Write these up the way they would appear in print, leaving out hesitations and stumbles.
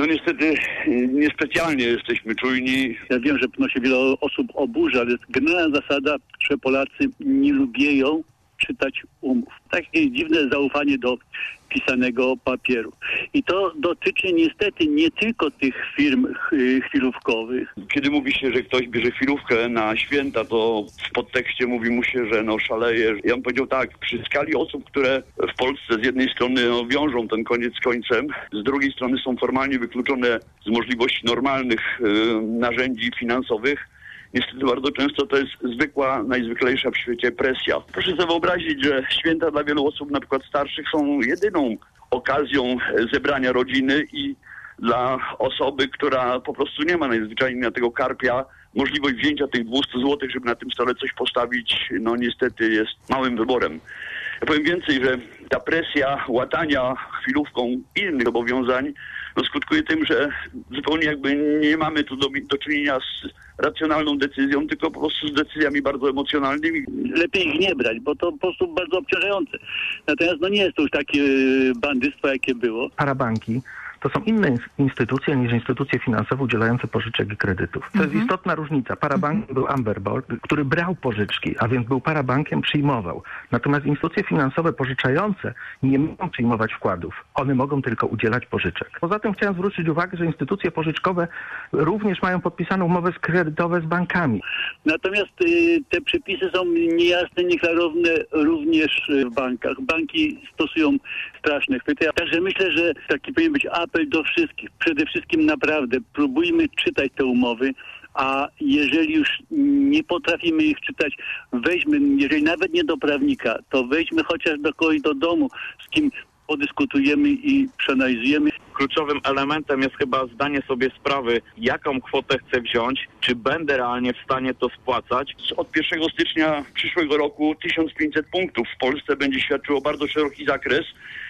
No niestety niespecjalnie jesteśmy czujni. Ja wiem, że się wiele osób oburza, ale jest generalna zasada, że Polacy nie lubieją czytać umów. Takie dziwne zaufanie do pisanego papieru. I to dotyczy niestety nie tylko tych firm chwilówkowych. Kiedy mówi się, że ktoś bierze chwilówkę na święta, to w podtekście mówi mu się, że szaleje. Ja bym powiedział tak, przy skali osób, które w Polsce z jednej strony wiążą ten koniec z końcem, z drugiej strony są formalnie wykluczone z możliwości normalnych narzędzi finansowych, niestety bardzo często to jest zwykła, najzwyklejsza w świecie presja. Proszę sobie wyobrazić, że święta dla wielu osób, na przykład starszych, są jedyną okazją zebrania rodziny i dla osoby, która po prostu nie ma najzwyczajniej na tego karpia, możliwość wzięcia tych 200 zł, żeby na tym stole coś postawić, niestety jest małym wyborem. Ja powiem więcej, że ta presja łatania chwilówką innych zobowiązań skutkuje tym, że zupełnie jakby nie mamy tu do czynienia z racjonalną decyzją, tylko po prostu z decyzjami bardzo emocjonalnymi. Lepiej ich nie brać, bo to po prostu bardzo obciążające. Natomiast nie jest to już takie bandystwo, jakie było. Parabanki to są inne instytucje niż instytucje finansowe udzielające pożyczek i kredytów. To jest istotna różnica. Parabank był Amberbold, który brał pożyczki, a więc był parabankiem, przyjmował. Natomiast instytucje finansowe pożyczające nie mogą przyjmować wkładów. One mogą tylko udzielać pożyczek. Poza tym chciałem zwrócić uwagę, że instytucje pożyczkowe również mają podpisaną umowę kredytowe z bankami. Natomiast te przepisy są niejasne, nieklarowne również w bankach. Banki stosują straszne chwyty. Także myślę, że taki powinien być apel do wszystkich. Przede wszystkim naprawdę próbujmy czytać te umowy, a jeżeli już nie potrafimy ich czytać, weźmy, jeżeli nawet nie do prawnika, to weźmy chociaż do kogoś do domu, z kim podyskutujemy i przeanalizujemy. Kluczowym elementem jest chyba zdanie sobie sprawy, jaką kwotę chcę wziąć, czy będę realnie w stanie to spłacać. Od 1 stycznia przyszłego roku 1500 punktów w Polsce będzie świadczyło bardzo szeroki zakres.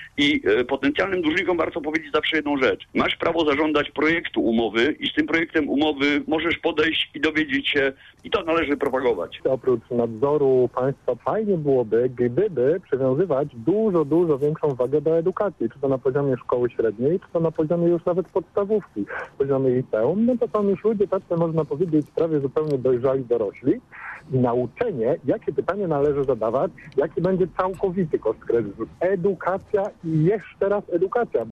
I potencjalnym dłużnikom warto powiedzieć zawsze jedną rzecz. Masz prawo zażądać projektu umowy i z tym projektem umowy możesz podejść i dowiedzieć się, i to należy propagować. Oprócz nadzoru państwa fajnie byłoby, gdyby przywiązywać dużo większą wagę do edukacji, czy to na poziomie szkoły średniej, czy to na poziomie już nawet podstawówki, na poziomie liceum. To są już ludzie tacy, można powiedzieć, prawie zupełnie dojrzali dorośli. I nauczenie, jakie pytanie należy zadawać, jaki będzie całkowity koszt kredytu. Edukacja i jeszcze raz edukacja.